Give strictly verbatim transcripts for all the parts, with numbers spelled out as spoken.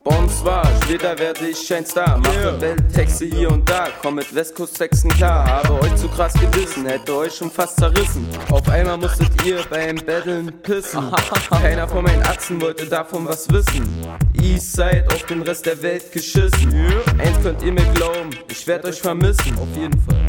Bombs war, später werde ich ein Star. Mache yeah. Welttexte hier und da, komm mit Westkust-Texten klar. Habe euch zu krass gedissen, hätte euch schon fast zerrissen. Auf einmal musstet ihr beim Battlen pissen. Keiner von meinen Achsen wollte davon was wissen. Eastside auf den Rest der Welt geschissen. Yeah. Eins könnt ihr mir glauben, ich werd euch vermissen. Auf jeden Fall.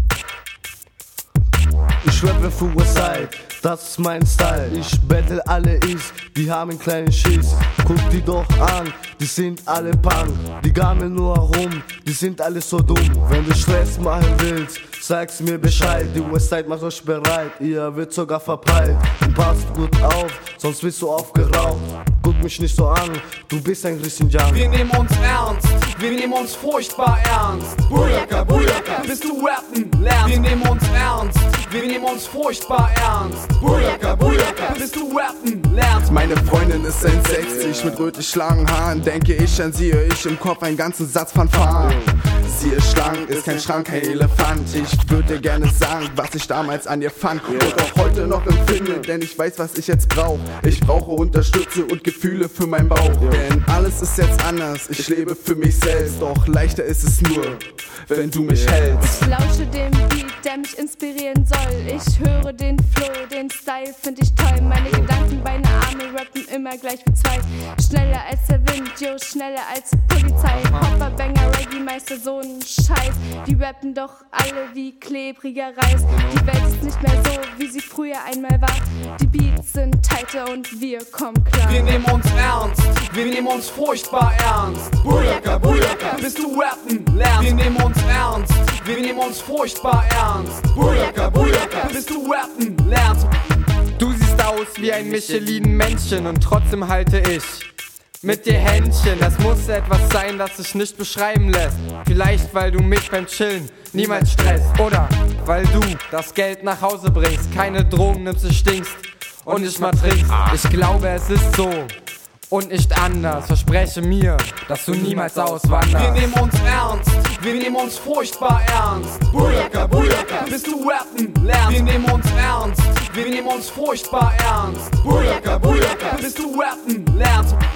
Ich rappe für Westside, das ist mein Style. Ich battle alle Is, die haben einen kleinen Schiss. Guck die doch an, die sind alle Punk. Die gammeln nur rum, die sind alle so dumm. Wenn du Stress machen willst, sag's mir Bescheid. Die Westside macht euch bereit, ihr wird sogar verpeilt. Und passt gut auf, sonst wirst du aufgeraucht. Guck mich nicht so an, du bist ein Christian Young. Wir nehmen uns ernst, wir nehmen uns furchtbar ernst. Bujaka, Bujaka, bis du rappen lernst. Wir nehmen uns ernst, wir nehmen uns furchtbar ernst. Bujaka, Bujaka, bis du rappen lernst. Meine Freundin ist eins sechzig mit rötlich langen Haaren. Denke ich, dann sehe ich im Kopf einen ganzen Satz von Fahren. Sie ist schlank, ist kein Schrank, kein Elefant. Ich würde gerne sagen, was ich damals an ihr fand und auch heute noch empfinde, denn ich weiß, was ich jetzt brauch. Ich brauche Unterstützung und Gefühle für meinen Bauch, denn alles ist jetzt anders. Ich lebe für mich selbst, doch leichter ist es nur, wenn du mich hältst. Ich lausche dem Beat, der mich inspirieren soll. Ich höre den Flow, den Style find ich toll. Meine Gedanken, Beine, Arme rappen immer gleich wie zwei. Schneller als der Wind, yo, schneller als die Polizei. Hopper, Banger, Reggae, Meister, so ein Scheiß. Die rappen doch alle wie klebriger Reis. Die Welt ist nicht mehr so, wie sie früher einmal war. Die Beats sind tighter und wir kommen klar. Wir nehmen uns ernst, wir nehmen uns furchtbar ernst. Bujaka, Bujaka, bis du rappen lernst. Wir nehmen uns ernst, wir nehmen uns furchtbar ernst. Bujaka, Bujaka, bis du rappen lernst. Du siehst aus wie ein Michelin-Männchen und trotzdem halte ich mit dir Händchen. Das muss etwas sein, das sich nicht beschreiben lässt. Vielleicht weil du mich beim Chillen niemals stresst. Oder weil du das Geld nach Hause bringst, keine Drogen nimmst, du stinkst und nicht mal trinkst. Ich glaube es ist so und nicht anders. Verspreche mir, dass du niemals auswanderst. Wir nehmen uns ernst, wir nehmen uns furchtbar ernst. Bujaka, Bujaka, bis du rappen lernst. Wir nehmen uns ernst, wir nehmen uns furchtbar ernst. Bujaka, Bujaka, bis du rappen lernst.